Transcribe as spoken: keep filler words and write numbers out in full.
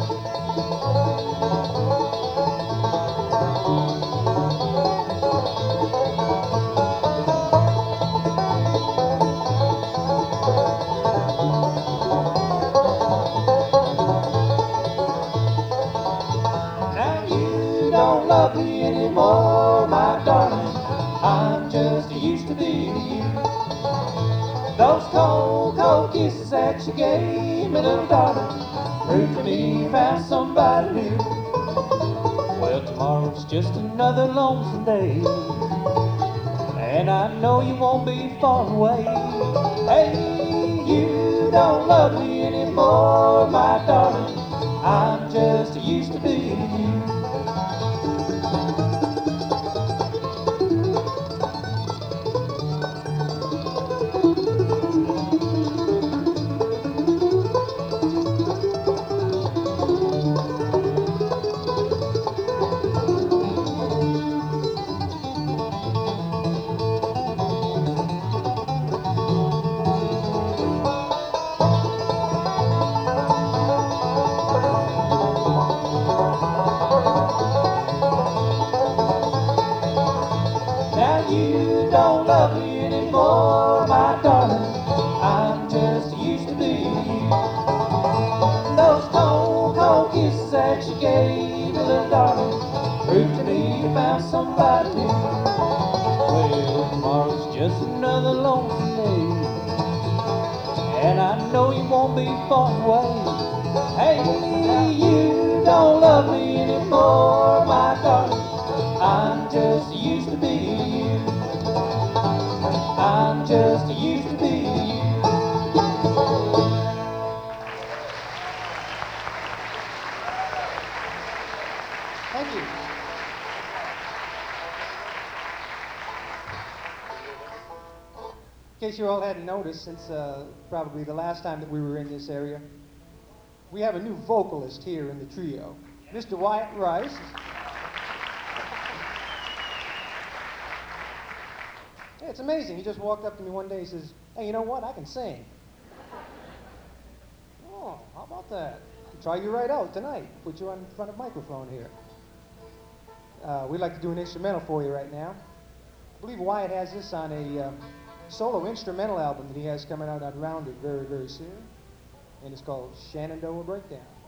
Now you don't love me anymore, my darling. I'm just used to be you. Those cold, cold kisses that you gave me, little darling, proved to me you found somebody new. Well, tomorrow's just another lonesome day, and I know you won't be far away. Hey, you don't love me anymore, my darling. I'm just used to be you. Now you don't love me anymore, my darling. I'm just used to be you. Those cold, cold kisses that you gave me, little darling, proved to me you found somebody new. Well, tomorrow's just another lonesome day, and I know you won't be far away. Hey, you don't love me anymore, my darling. I'm just used to be you. I'm just used to be you. Thank you. In case you all hadn't noticed, since uh, probably the last time that we were in this area, we have a new vocalist here in the trio, Mister Wyatt Rice. Yeah, it's amazing. He just walked up to me one day and says, "Hey, you know what? I can sing." Oh, how about that? Try you right out tonight. Put you in front of a microphone here. Uh, we'd like to do an instrumental for you right now. I believe Wyatt has this on a um, solo instrumental album that he has coming out on Rounded very, very soon. And it's called Shenandoah Breakdown.